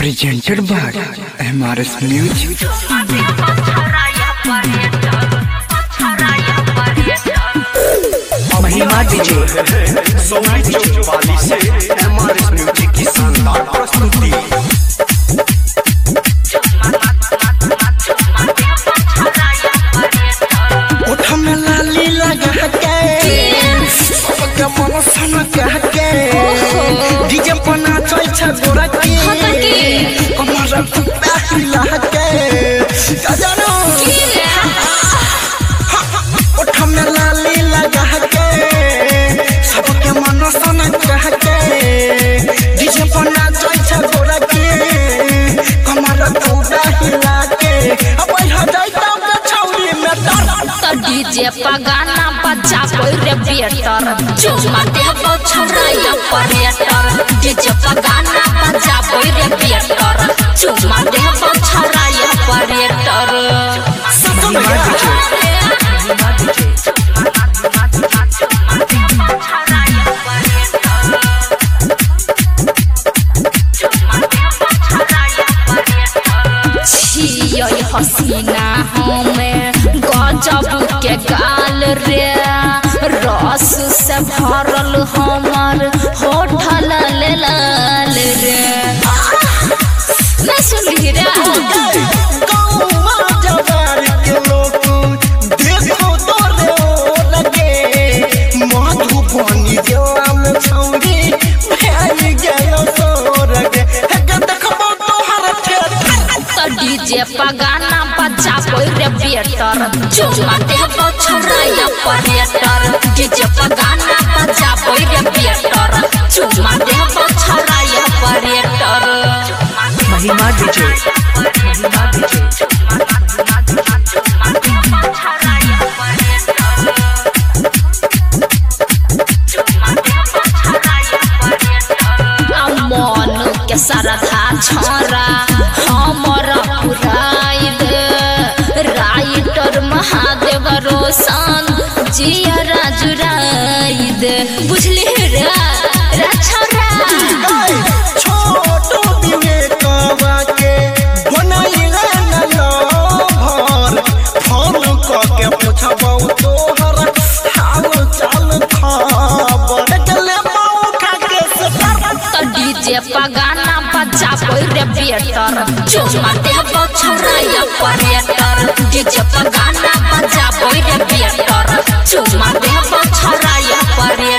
presented by MRS Music. महिमा DJ Soni Chaupali से MRS music की शानदार प्रस्तुति। ओठ में लाली लगा के मन सन के डीजे पर नाचै छ गोरा के कमर टुटा हिला के जानो ओठ में लाली लगा के सबके मन सन के डीजे पर नाचै छ गोरा के कमर टुटा हिला के अब हटाई त छौरी में डर डीजे पगाना बजा कोई रे बेटर चुमा देबो छौराया परेटर डीजे पगाना बजा कोई रे बेटर चुमा देबो छौराया परेटर महिमा डीजे छियो हसीना हमें गजब के गाल रे रस से भरल हमर होठल ले लाल रे मैं सुनली रे गौवा जवार के लोग देखो तो रे लगे मधुबनी जिला में छौरी भैल गयो सोरगे हे देखबो तोहर ठेठ डीजे पगाना बजा कोई रे बेटर चुमा देबो छौराया परेटर डीजे पगाना बजा कोई रे बेटर चुमा देबो छौराया परेटर महिमा डीजे मन के सरधा छोरा हमर पुराई दे राइटर महादेव रोशन जिया राजुराई दे बुझली रे छोरा छोटो विवेकवा के बनाइले न लभर फोन क के पूछबौ तोहर हाल चाल खबर चले मौका के से डीजे पगाना बजा कोई रे बेटर चुमा देबो छौराया परेटर डीजे पगाना बजा कोई रे बेटर चुमा देबो छौराया परेटर।